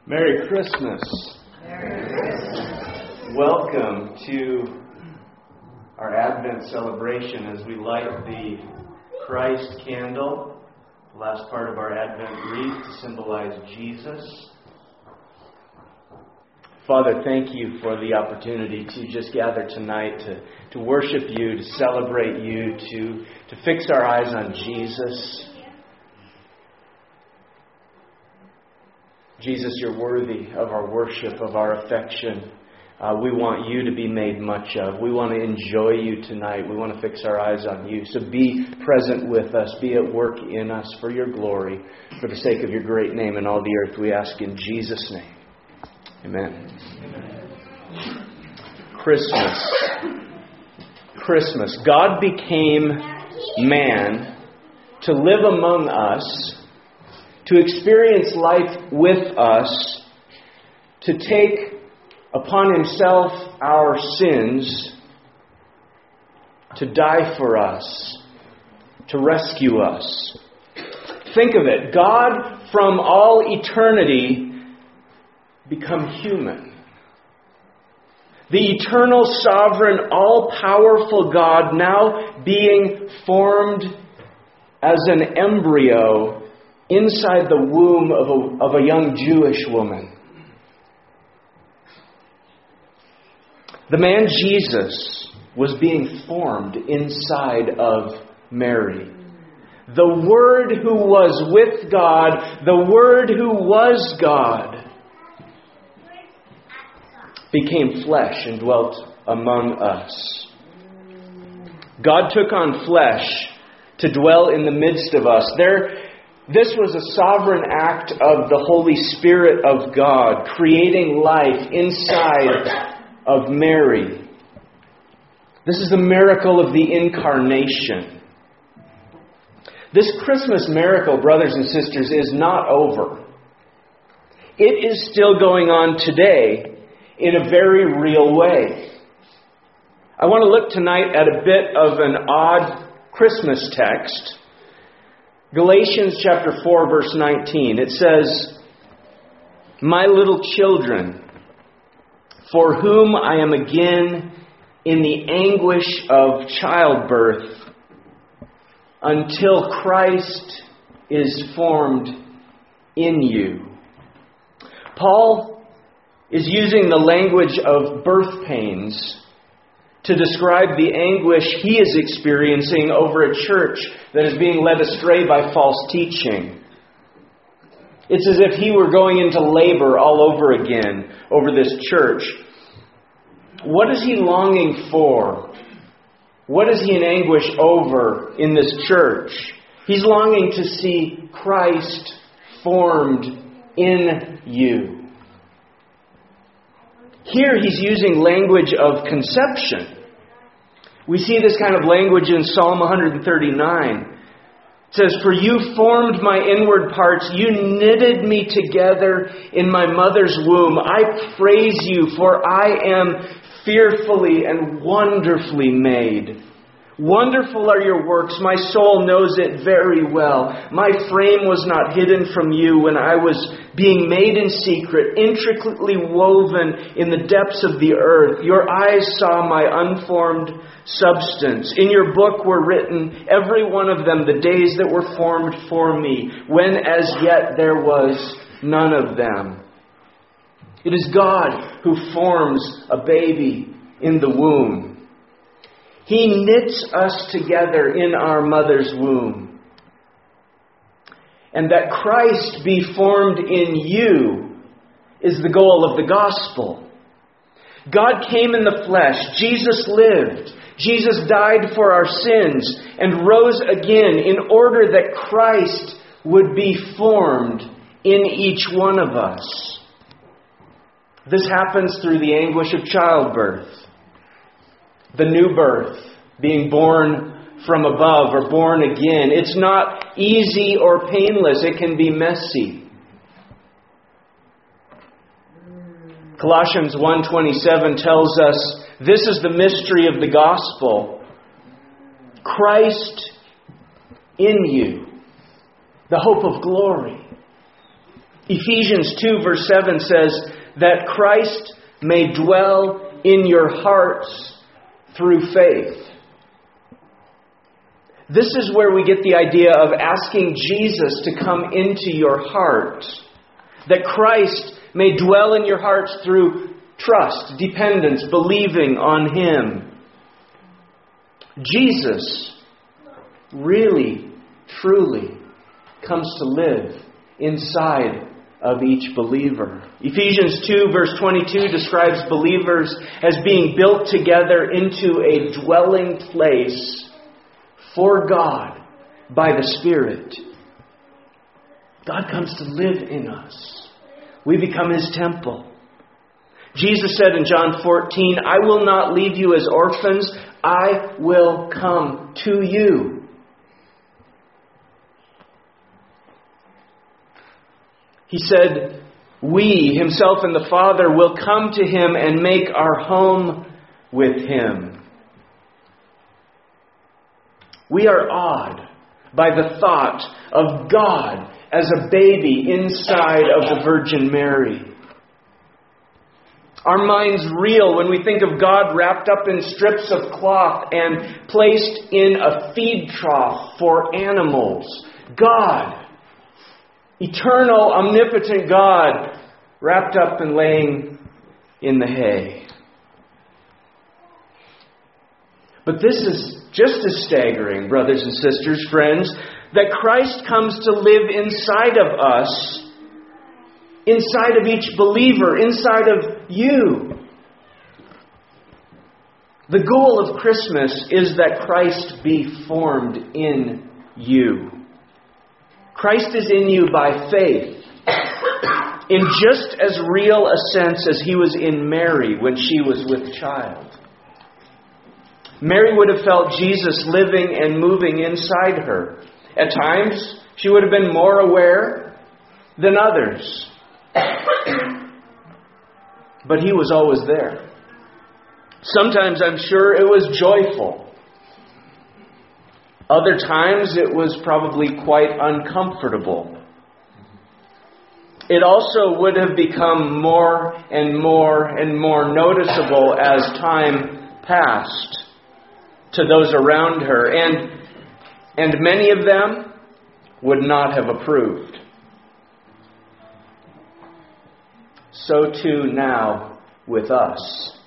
Merry Christmas. Merry Christmas. Welcome to our Advent celebration as we light the Christ candle, the last part of our Advent wreath to symbolize Jesus. Father, thank you for the opportunity to just gather tonight to worship you, to celebrate you, to fix our eyes on Jesus. Jesus, you're worthy of our worship, of our affection. We want you to be made much of. We want to enjoy you tonight. We want to fix our eyes on you. So be present with us. Be at work in us for your glory, for the sake of your great name in all the earth. We ask in Jesus' name. Amen. Christmas. God became man to live among us, to experience life with us, to take upon himself our sins, to die for us, to rescue us. Think of it. God from all eternity become human. The eternal, sovereign, all-powerful God now being formed as an embryo inside the womb of a young Jewish woman. The man Jesus was being formed inside of Mary. The Word who was with God, the Word who was God, became flesh and dwelt among us. God took on flesh to dwell in the midst of us. This was a sovereign act of the Holy Spirit of God, creating life inside of Mary. This is the miracle of the Incarnation. This Christmas miracle, brothers and sisters, is not over. It is still going on today in a very real way. I want to look tonight at a bit of an odd Christmas text. Galatians chapter 4, verse 19. It says, "My little children, for whom I am again in the anguish of childbirth, until Christ is formed in you." Paul is using the language of birth pains to describe the anguish he is experiencing over a church that is being led astray by false teaching. It's as if he were going into labor all over again over this church. What is he longing for? What is he in anguish over in this church? He's longing to see Christ formed in you. Here he's using language of conception. We see this kind of language in Psalm 139. It says, "For you formed my inward parts, you knitted me together in my mother's womb. I praise you, for I am fearfully and wonderfully made. Wonderful are your works, my soul knows it very well. My frame was not hidden from you when I was being made in secret, intricately woven in the depths of the earth. Your eyes saw my unformed substance. In your book were written, every one of them, the days that were formed for me, when as yet there was none of them." It is God who forms a baby in the womb. He knits us together in our mother's womb. And that Christ be formed in you is the goal of the gospel. God came in the flesh. Jesus lived. Jesus died for our sins and rose again in order that Christ would be formed in each one of us. This happens through the anguish of childbirth. The new birth, being born from above or born again. It's not easy or painless. It can be messy. Colossians 1:27 tells us, this is the mystery of the gospel. Christ in you, the hope of glory. Ephesians 2 verse 7 says that Christ may dwell in your hearts through faith. This is where we get the idea of asking Jesus to come into your heart. That Christ may dwell in your hearts through trust, dependence, believing on Him. Jesus really, truly comes to live inside of each believer. Ephesians 2 verse 22 describes believers as being built together into a dwelling place for God by the Spirit. God comes to live in us. We become His temple. Jesus said in John 14, I will not leave you as orphans. I will come to you. He said, we, Himself and the Father, will come to Him and make our home with Him. We are awed by the thought of God as a baby inside of the Virgin Mary. Our minds reel when we think of God wrapped up in strips of cloth and placed in a feed trough for animals. God, eternal, omnipotent God, wrapped up and laying in the hay. But this is just as staggering, brothers and sisters, friends, that Christ comes to live inside of us, inside of each believer, inside of you. The goal of Christmas is that Christ be formed in you. Christ is in you by faith, in just as real a sense as He was in Mary when she was with child. Mary would have felt Jesus living and moving inside her. At times, she would have been more aware than others. But He was always there. Sometimes, I'm sure, it was joyful. Other times, it was probably quite uncomfortable. It also would have become more and more and more noticeable as time passed to those around her, and many of them would not have approved. So too now with us.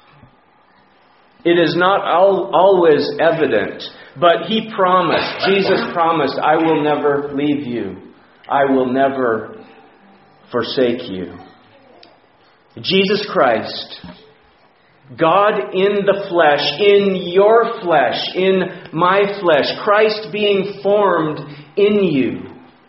It is not always evident, but He promised, Jesus promised, I will never leave you. I will never forsake you. Jesus Christ, God in the flesh, in your flesh, in my flesh, Christ being formed in you.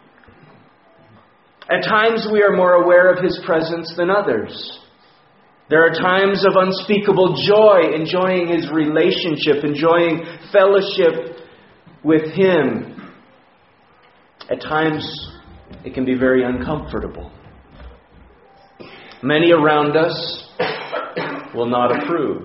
At times we are more aware of His presence than others. There are times of unspeakable joy, enjoying His relationship, enjoying fellowship with Him. At times it can be very uncomfortable. Many around us will not approve.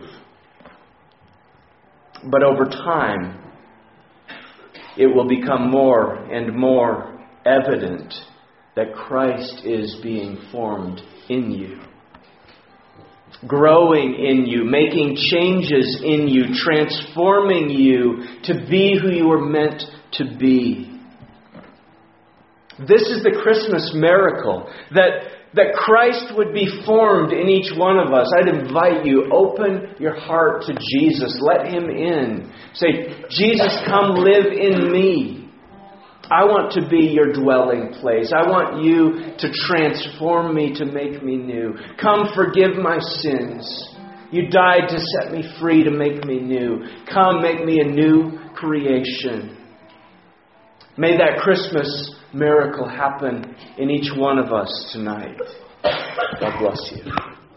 But over time, it will become more and more evident that Christ is being formed in you, growing in you, making changes in you, transforming you to be who you were meant to be. This is the Christmas miracle, that Christ would be formed in each one of us. I'd invite you, open your heart to Jesus. Let Him in. Say, Jesus, come live in me. I want to be your dwelling place. I want you to transform me, to make me new. Come forgive my sins. You died to set me free, to make me new. Come make me a new creation. May that Christmas miracle happen in each one of us tonight. God bless you.